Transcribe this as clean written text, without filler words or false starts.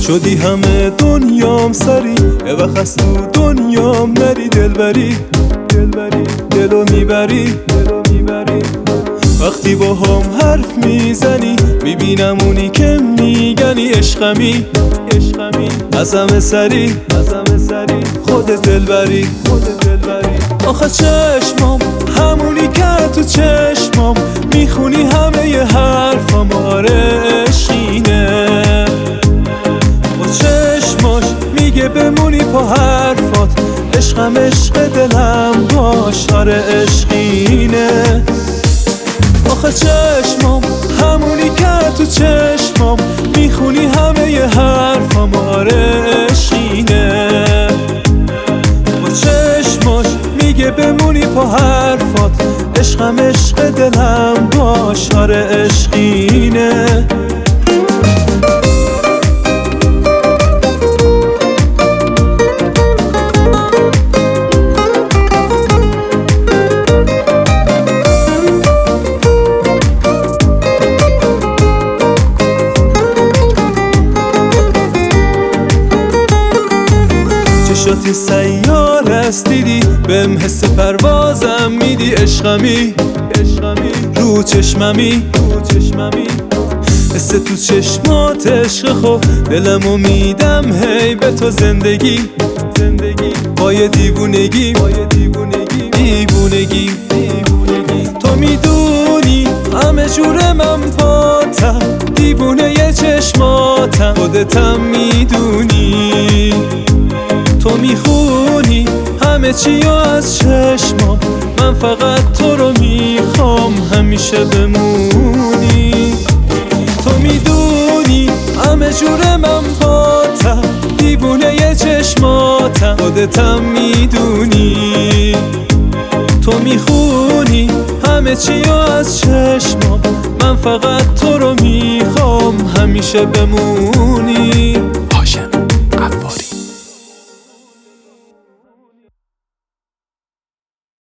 شدی همه دنیام سری، یه وقت از تو دنیام نری. دلبری دلو میبری. وقتی با هم حرف میزنی میبینم اونی که میگنی. عشقمی از همه سری، خودت دلبری. آخه چشمام همونی که تو چشمام میخونی همه ی حرفام. آره عشقینه با چشماش میگه بمونی پا حرفات. عشقم عشق دلم باش. آره عشقینه. آخه چشمام همونی که تو چشمام میخونی همه ی حرفام. آره عشقینه با چشماش میگه بمونی پا حرفات. عشقم عشق دلم باش. آره عشقینه. چشاتی سیار است دیدی، بهم حس پروازم میدی. عشقمی رو چشممی، حس تو چشمات عشق خوب. دلمو میدم هی به تو زندگی با یه دیوونگی. تو میدونی همه جور من پاتم، دیوونه ی چشماتم. خودتم میدونی تو میخونی همه چی از چشمام. من فقط تو رو میخوام همیشه بمونی. تو میدونی همه جور من پاتم، دیوونه ی چشماتم. خودتم میدونی تو میخونی همه چی از چشمام. من فقط تو رو میخوام همیشه بمونی.